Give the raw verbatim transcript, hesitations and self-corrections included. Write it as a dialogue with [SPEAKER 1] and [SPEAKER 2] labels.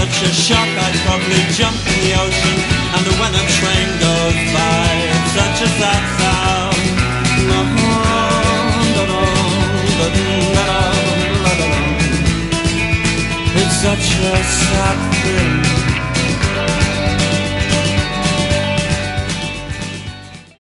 [SPEAKER 1] such a shock I'd probably jump in the ocean. And when a train goes by, it's such a sad sound. It's such a sad thing.